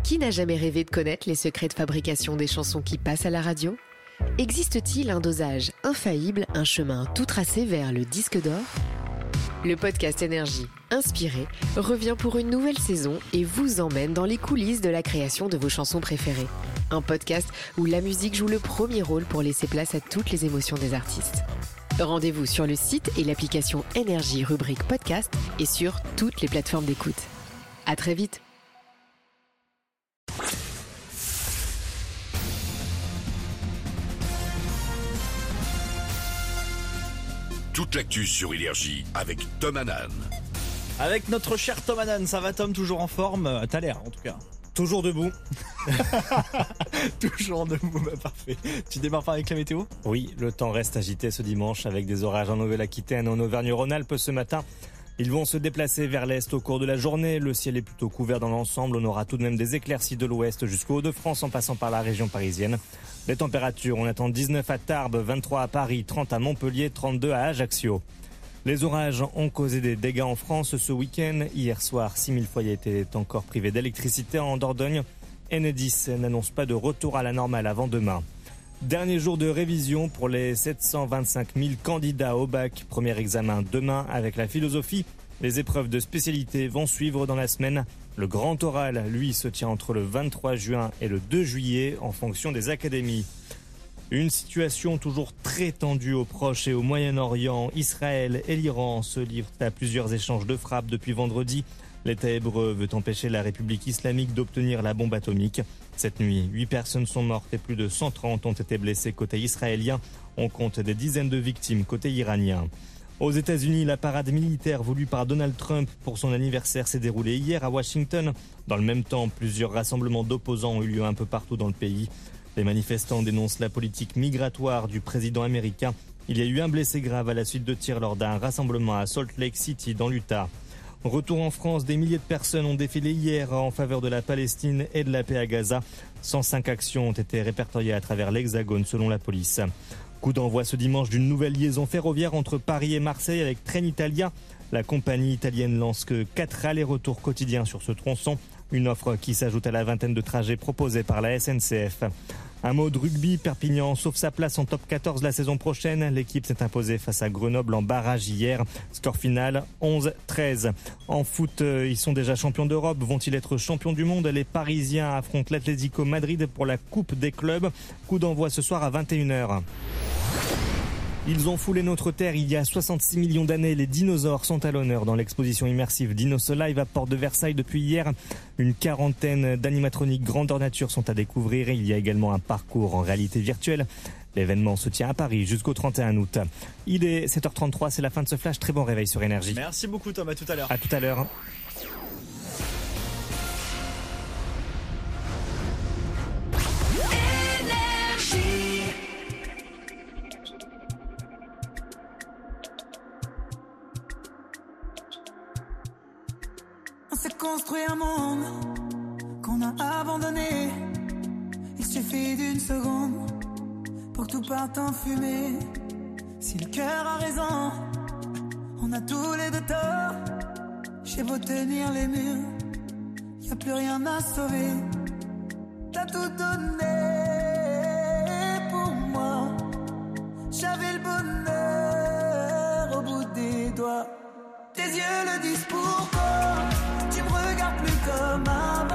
Qui n'a jamais rêvé de connaître les secrets de fabrication des chansons qui passent à la radio ? Existe-t-il un dosage infaillible, un chemin tout tracé vers le disque d'or ? Le podcast Énergie, inspiré, revient pour une nouvelle saison et vous emmène dans les coulisses de la création de vos chansons préférées. Un podcast où la musique joue le premier rôle pour laisser place à toutes les émotions des artistes. Rendez-vous sur le site et l'application Énergie rubrique podcast et sur toutes les plateformes d'écoute. À très vite. Toute l'actu sur Énergie avec Tom Hanan. Avec notre cher Tom Hanan, ça va Tom, toujours en forme? T'as l'air en tout cas. Toujours debout. Toujours debout, bah parfait. Tu démarres pas avec la météo? Oui, le temps reste agité ce dimanche avec des orages en Nouvelle-Aquitaine, en Auvergne-Rhône-Alpes ce matin. Ils vont se déplacer vers l'est au cours de la journée. Le ciel est plutôt couvert dans l'ensemble. On aura tout de même des éclaircies de l'ouest jusqu'au Hauts-de-France en passant par la région parisienne. Les températures, on attend 19 à Tarbes, 23 à Paris, 30 à Montpellier, 32 à Ajaccio. Les orages ont causé des dégâts en France ce week-end. Hier soir, 6000 foyers étaient encore privés d'électricité en Dordogne. Enedis n'annonce pas de retour à la normale avant demain. Dernier jour de révision pour les 725 000 candidats au bac. Premier examen demain avec la philosophie. Les épreuves de spécialité vont suivre dans la semaine. Le grand oral, lui, se tient entre le 23 juin et le 2 juillet en fonction des académies. Une situation toujours très tendue au Proche et au Moyen-Orient. Israël et l'Iran se livrent à plusieurs échanges de frappes depuis vendredi. L'État hébreu veut empêcher la République islamique d'obtenir la bombe atomique. Cette nuit, 8 personnes sont mortes et plus de 130 ont été blessées côté israélien. On compte des dizaines de victimes côté iranien. Aux États-Unis, la parade militaire voulue par Donald Trump pour son anniversaire s'est déroulée hier à Washington. Dans le même temps, plusieurs rassemblements d'opposants ont eu lieu un peu partout dans le pays. Les manifestants dénoncent la politique migratoire du président américain. Il y a eu un blessé grave à la suite de tirs lors d'un rassemblement à Salt Lake City dans l'Utah. Retour en France, des milliers de personnes ont défilé hier en faveur de la Palestine et de la paix à Gaza. 105 actions ont été répertoriées à travers l'Hexagone selon la police. Coup d'envoi ce dimanche d'une nouvelle liaison ferroviaire entre Paris et Marseille avec Trenitalia. La compagnie italienne lance que 4 allers-retours quotidiens sur ce tronçon. Une offre qui s'ajoute à la vingtaine de trajets proposés par la SNCF. Un mot de rugby, Perpignan sauve sa place en top 14 la saison prochaine. L'équipe s'est imposée face à Grenoble en barrage hier. Score final 11-13. En foot, ils sont déjà champions d'Europe. Vont-ils être champions du monde? Les Parisiens affrontent l'Atlético Madrid pour la Coupe des clubs. Coup d'envoi ce soir à 21h. Ils ont foulé notre terre il y a 66 millions d'années. Les dinosaures sont à l'honneur dans l'exposition immersive Dinosaur Live à Porte de Versailles depuis hier. Une quarantaine d'animatroniques grandeur nature sont à découvrir. Il y a également un parcours en réalité virtuelle. L'événement se tient à Paris jusqu'au 31 août. Il est 7h33, c'est la fin de ce flash. Très bon réveil sur Énergie. Merci beaucoup Tom, à tout à l'heure. À tout à l'heure. On s'est construit un monde qu'on a abandonné. Il suffit d'une seconde pour que tout parte en fumée. Si le cœur a raison, on a tous les deux tort. J'ai beau tenir les murs, y a plus rien à sauver. T'as tout donné pour moi. J'avais le bonheur au bout des doigts. Tes yeux le disent pourquoi. Tu me regardes plus comme avant.